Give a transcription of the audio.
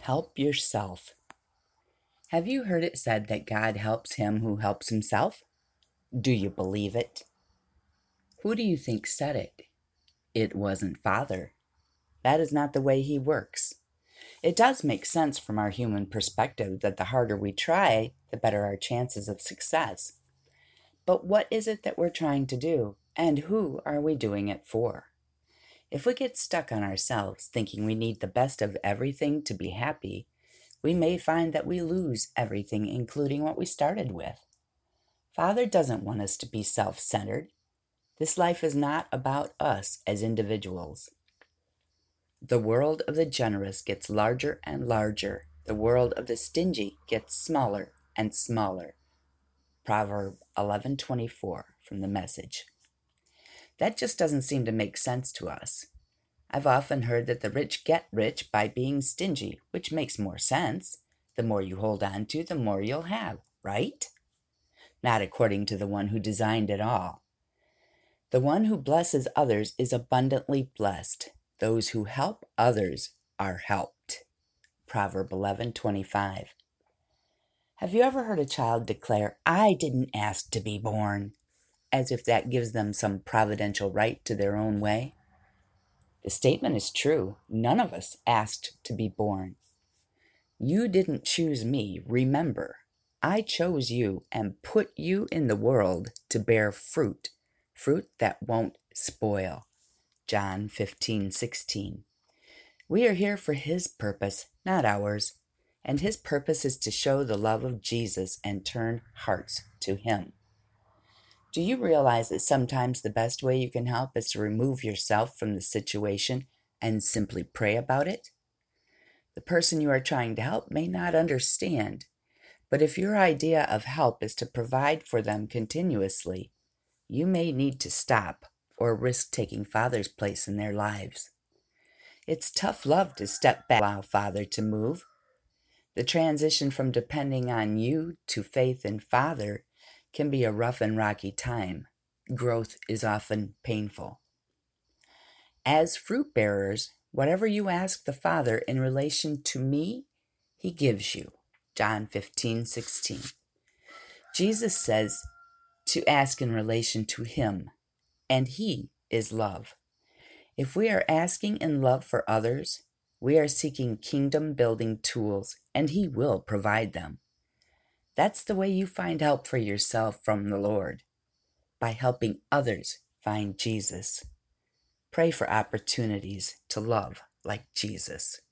Help yourself. Have you heard it said that God helps him who helps himself? Do you believe it? Who do you think said it? It wasn't Father. That is not the way he works. It does make sense from our human perspective that the harder we try, the better our chances of success. But what is it that we're trying to do, and who are we doing it for? If we get stuck on ourselves, thinking we need the best of everything to be happy, we may find that we lose everything, including what we started with. Father doesn't want us to be self-centered. This life is not about us as individuals. The world of the generous gets larger and larger. The world of the stingy gets smaller and smaller. Proverb 11:24 from the Message. That just doesn't seem to make sense to us. I've often heard that the rich get rich by being stingy, which makes more sense. The more you hold on to, the more you'll have, right? Not according to the one who designed it all. The one who blesses others is abundantly blessed. Those who help others are helped. Proverb 11:25. Have you ever heard a child declare, "I didn't ask to be born," as if that gives them some providential right to their own way? The statement is true. None of us asked to be born. You didn't choose me. Remember, I chose you and put you in the world to bear fruit, fruit that won't spoil. John 15:16. We are here for his purpose, not ours, and his purpose is to show the love of Jesus and turn hearts to him. Do you realize that sometimes the best way you can help is to remove yourself from the situation and simply pray about it? The person you are trying to help may not understand, but if your idea of help is to provide for them continuously, you may need to stop or risk taking Father's place in their lives. It's tough love to step back and allow Father to move. The transition from depending on you to faith in Father can be a rough and rocky time. Growth is often painful. As fruit bearers, whatever you ask the Father in relation to me, he gives you. John 15:16. Jesus says to ask in relation to him, and he is love. If we are asking in love for others, we are seeking kingdom-building tools, and he will provide them. That's the way you find help for yourself from the Lord, by helping others find Jesus. Pray for opportunities to love like Jesus.